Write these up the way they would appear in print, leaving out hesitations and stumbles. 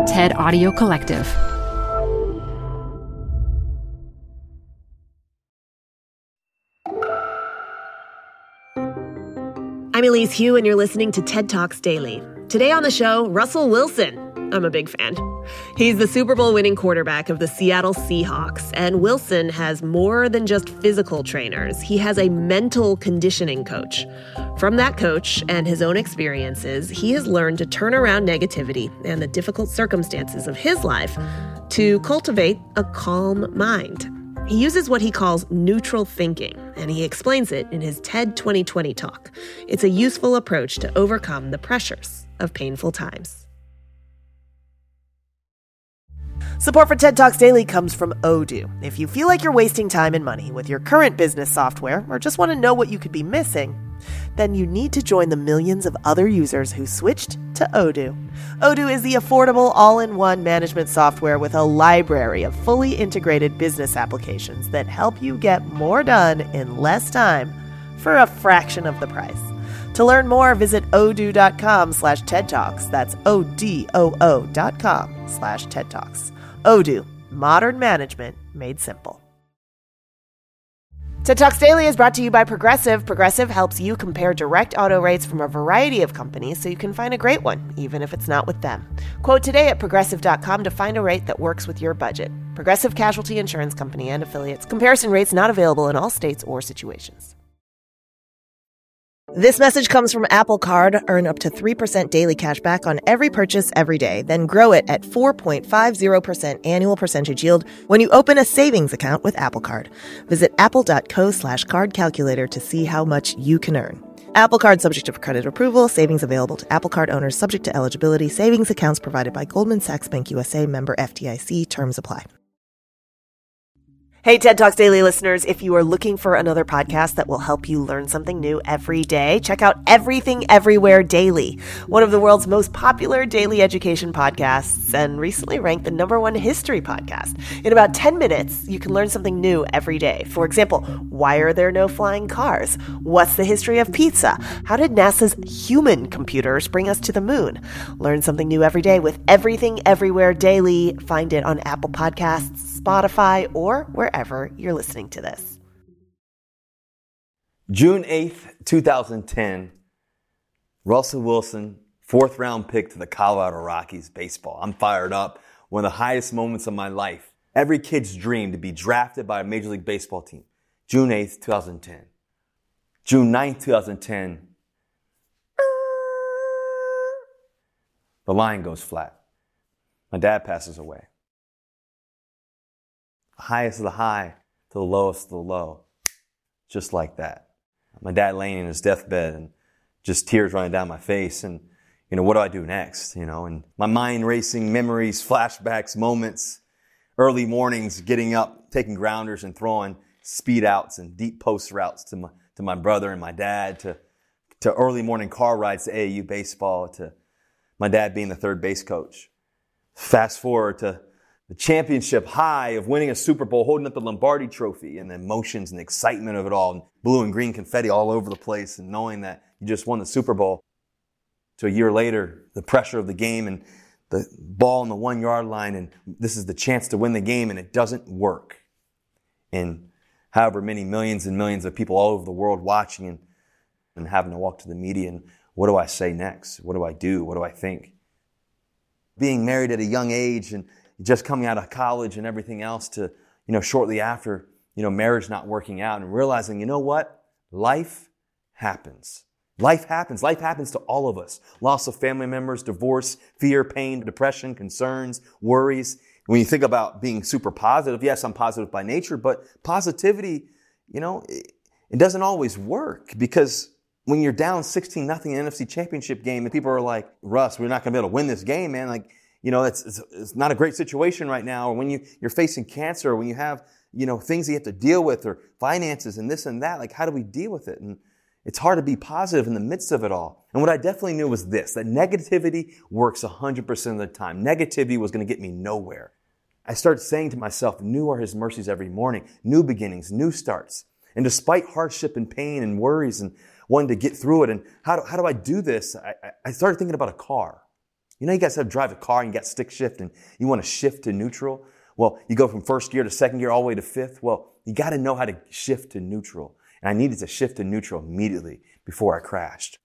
TED Audio Collective. I'm Elise Hu, and you're listening to TED Talks Daily. Today on the show, Russell Wilson. I'm a big fan. He's the Super Bowl winning quarterback of the Seattle Seahawks, and Wilson has more than just physical trainers. He has a mental conditioning coach. From that coach and his own experiences, he has learned to turn around negativity and the difficult circumstances of his life to cultivate a calm mind. He uses what he calls neutral thinking, and he explains it in his TED 2020 talk. It's a useful approach to overcome the pressures of painful times. Support for TED Talks Daily comes from Odoo. If you feel like you're wasting time and money with your current business software, or just want to know what you could be missing, then you need to join the millions of other users who switched to Odoo. Odoo is the affordable all-in-one management software with a library of fully integrated business applications that help you get more done in less time for a fraction of the price. To learn more, visit odoo.com/TED Talks. That's ODOO.com/TED Talks. Odoo, modern management made simple. TED Talks Daily is brought to you by Progressive. Progressive helps you compare direct auto rates from a variety of companies so you can find a great one, even if it's not with them. Quote today at Progressive.com to find a rate that works with your budget. Progressive Casualty Insurance Company and Affiliates. Comparison rates not available in all states or situations. This message comes from Apple Card. Earn up to 3% daily cash back on every purchase every day. Then grow it at 4.50% annual percentage yield when you open a savings account with Apple Card. Visit apple.co/card calculator to see how much you can earn. Apple Card subject to credit approval. Savings available to Apple Card owners subject to eligibility. Savings accounts provided by Goldman Sachs Bank USA, member FDIC. Terms apply. Hey, TED Talks Daily listeners, if you are looking for another podcast that will help you learn something new every day, check out Everything Everywhere Daily, one of the world's most popular daily education podcasts and recently ranked the #1 history podcast. In about 10 minutes, you can learn something new every day. For example, why are there no flying cars? What's the history of pizza? How did NASA's human computers bring us to the moon? Learn something new every day with Everything Everywhere Daily. Find it on Apple Podcasts, Spotify, or wherever you're listening to this. June 8th, 2010, Russell Wilson, 4th round pick to the Colorado Rockies baseball. I'm fired up. One of the highest moments of my life. Every kid's dream to be drafted by a Major League Baseball team. June 8th, 2010. June 9th, 2010. The line goes flat. My dad passes away. The highest of the high to the lowest of the low. Just like that. My dad laying in his deathbed and just tears running down my face. And, what do I do next? And my mind racing memories, flashbacks, moments, early mornings, getting up, taking grounders and throwing speed outs and deep post routes to my brother and my dad, to early morning car rides to AAU baseball, to my dad being the third base coach. Fast forward to the championship high of winning a Super Bowl, holding up the Lombardi trophy, and the emotions and the excitement of it all, and blue and green confetti all over the place, and knowing that you just won the Super Bowl. So a year later, the pressure of the game and the ball on the 1-yard line, and this is the chance to win the game, and it doesn't work. And however many millions and millions of people all over the world watching and having to walk to the media, and what do I say next? What do I do? What do I think? Being married at a young age and just coming out of college and everything else to, shortly after, marriage not working out, and realizing, what? Life happens. Life happens. Life happens to all of us. Loss of family members, divorce, fear, pain, depression, concerns, worries. When you think about being super positive, yes, I'm positive by nature, but positivity, it doesn't always work, because when you're down 16-0 in an NFC Championship game and people are like, Russ, we're not going to be able to win this game, man. It's not a great situation right now. Or when you're facing cancer, or when you have, things you have to deal with, or finances and this and that, how do we deal with it? And it's hard to be positive in the midst of it all. And what I definitely knew was this, that negativity works 100% of the time. Negativity was going to get me nowhere. I started saying to myself, new are His mercies every morning, new beginnings, new starts. And despite hardship and pain and worries and wanting to get through it, and how do I do this? I started thinking about a car. You know, you guys have to drive a car and you got stick shift and you want to shift to neutral. Well, you go from first gear to second gear all the way to fifth. Well, you got to know how to shift to neutral. And I needed to shift to neutral immediately before I crashed.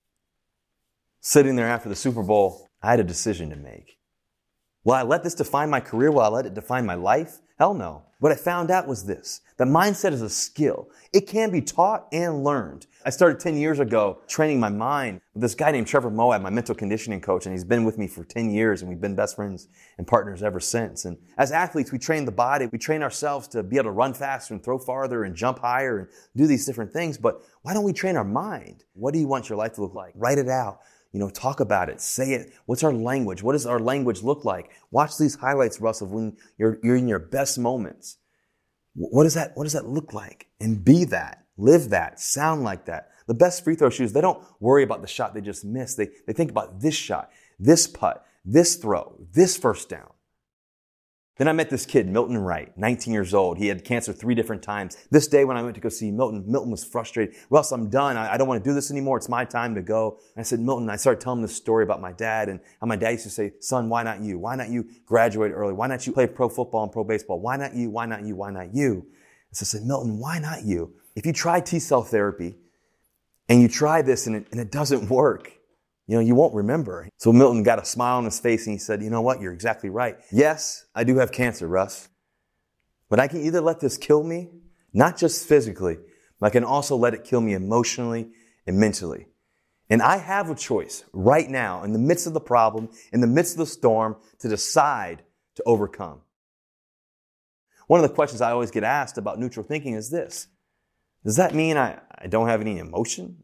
Sitting there after the Super Bowl, I had a decision to make. Will I let this define my career? Will I let it define my life? Hell no. What I found out was this, that mindset is a skill. It can be taught and learned. I started 10 years ago training my mind with this guy named Trevor Moab, my mental conditioning coach, and he's been with me for 10 years, and we've been best friends and partners ever since. And as athletes, we train the body, we train ourselves to be able to run faster and throw farther and jump higher and do these different things. But why don't we train our mind? What do you want your life to look like? Write it out. Talk about it. Say it. What's our language? What does our language look like? Watch these highlights, Russell, when you're in your best moments. What does that look like? And be that. Live that. Sound like that. The best free throw shooters, they don't worry about the shot they just missed. They think about this shot, this putt, this throw, this first down. Then I met this kid, Milton Wright, 19 years old. He had cancer 3 different times. This day when I went to go see Milton was frustrated. Russ, I'm done. I don't want to do this anymore. It's my time to go. And I said, Milton, I started telling him this story about my dad and how my dad used to say, son, why not you? Why not you graduate early? Why not you play pro football and pro baseball? Why not you? Why not you? Why not you? And so I said, Milton, why not you? If you try T-cell therapy and you try this and it doesn't work, you won't remember. So Milton got a smile on his face and he said, you know what? You're exactly right. Yes, I do have cancer, Russ. But I can either let this kill me, not just physically, but I can also let it kill me emotionally and mentally. And I have a choice right now in the midst of the problem, in the midst of the storm, to decide to overcome. One of the questions I always get asked about neutral thinking is this. Does that mean I don't have any emotion?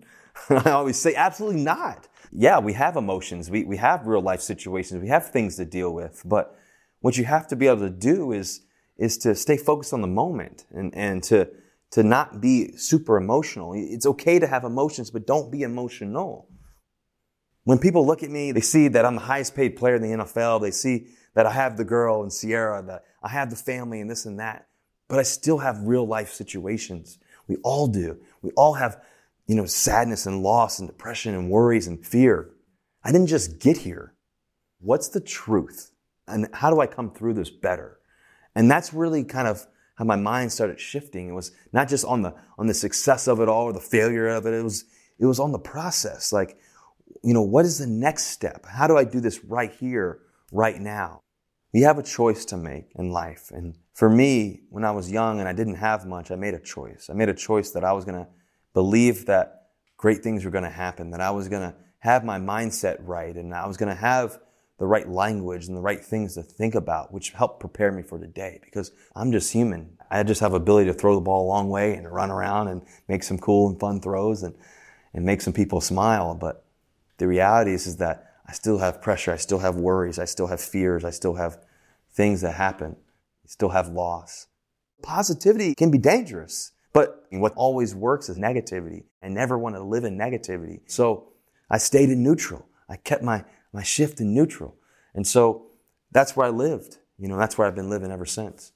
I always say, absolutely not. Yeah, we have emotions. We have real life situations. We have things to deal with. But what you have to be able to do is to stay focused on the moment and to not be super emotional. It's okay to have emotions, but don't be emotional. When people look at me, they see that I'm the highest paid player in the NFL. They see that I have the girl in Sierra, that I have the family and this and that. But I still have real life situations. We all do. We all have sadness and loss and depression and worries and fear. I didn't just get here. What's the truth? And how do I come through this better? And that's really kind of how my mind started shifting. It was not just on the success of it all or the failure of it. It was on the process. Like, what is the next step? How do I do this right here, right now? We have a choice to make in life. And for me, when I was young and I didn't have much, I made a choice. I made a choice that I was going to believe that great things were going to happen, that I was going to have my mindset right, and I was going to have the right language and the right things to think about, which helped prepare me for today, because I'm just human. I just have the ability to throw the ball a long way and run around and make some cool and fun throws and make some people smile. But the reality is that I still have pressure. I still have worries. I still have fears. I still have things that happen. I still have loss. Positivity can be dangerous. But what always works is negativity. I never want to live in negativity. So I stayed in neutral. I kept my shift in neutral. And so that's where I lived. That's where I've been living ever since.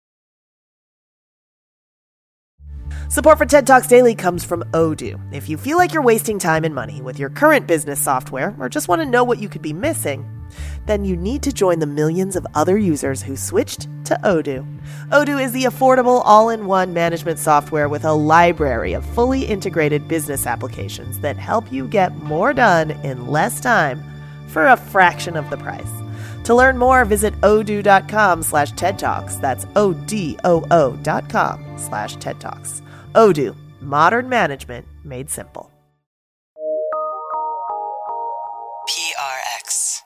Support for TED Talks Daily comes from Odoo. If you feel like you're wasting time and money with your current business software or just want to know what you could be missing, then you need to join the millions of other users who switched to Odoo. Odoo is the affordable all-in-one management software with a library of fully integrated business applications that help you get more done in less time for a fraction of the price. To learn more, visit odoo.com/TED Talks. That's ODOO.com/TED Talks. Odoo, modern management made simple. PRX.